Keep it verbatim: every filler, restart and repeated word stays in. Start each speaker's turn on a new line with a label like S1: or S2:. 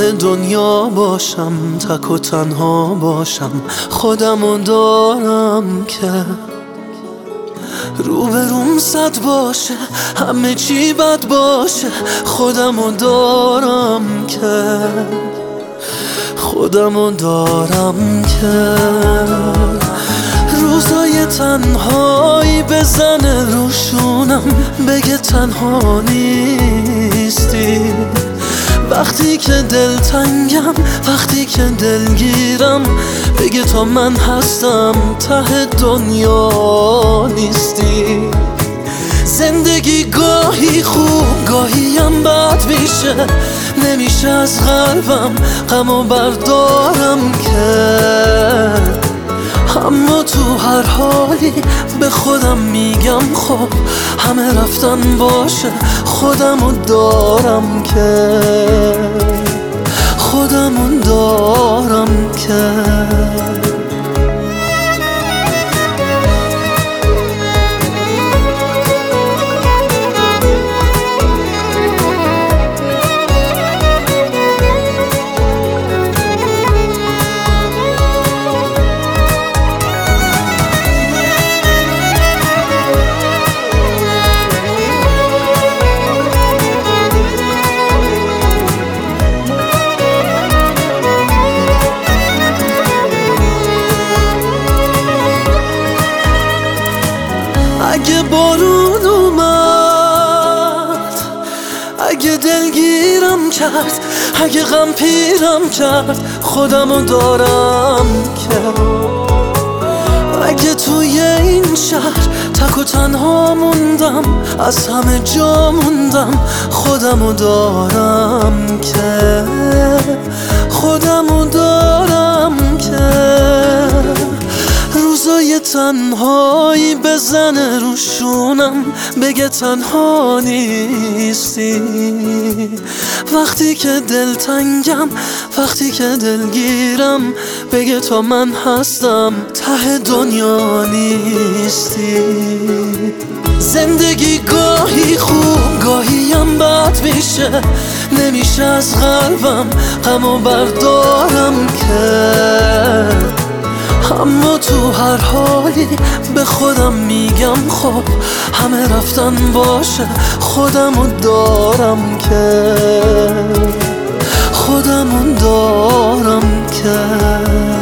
S1: ته دنیا باشم، تک و تنها باشم، خودمو دارم که روبروم صد باشه، همه چی بد باشه، خودمو دارم که خودمو دارم که روزای تنهایی بزنه روشونم، بگه تنها نیستی. وقتی که دلتنگم، وقتی که دلگیرم، بگه تا من هستم ته دنیا نیستی. زندگی گاهی خوب گاهی هم بد میشه، نمیشه از قلبم غمو بردارم که اما تو هر حالی به خودم میگم خب همه رفتن باشه، خودمو دارم که خودمو دارم که اگه بارون اومد، اگه دلگیرم کرد، اگه غم پیرم کرد، خودمو دارم که اگه توی این شهر تک و تنها موندم، از همه جا موندم، خودمو دارم که خودمو دارم که روزای تنهایی بزنه روشونم، بگه تنها نیستی. وقتی که دلتنگم، وقتی که دلگیرم، بگه تا من هستم ته دنیا نیستی. زندگی گاهی خوب گاهی هم بد میشه، نمیشه از قلبم غمو بردارم که اما تو هر حالی به خودم میگم خب همه رفتن باشه، خودمو دارم که خودمو دارم که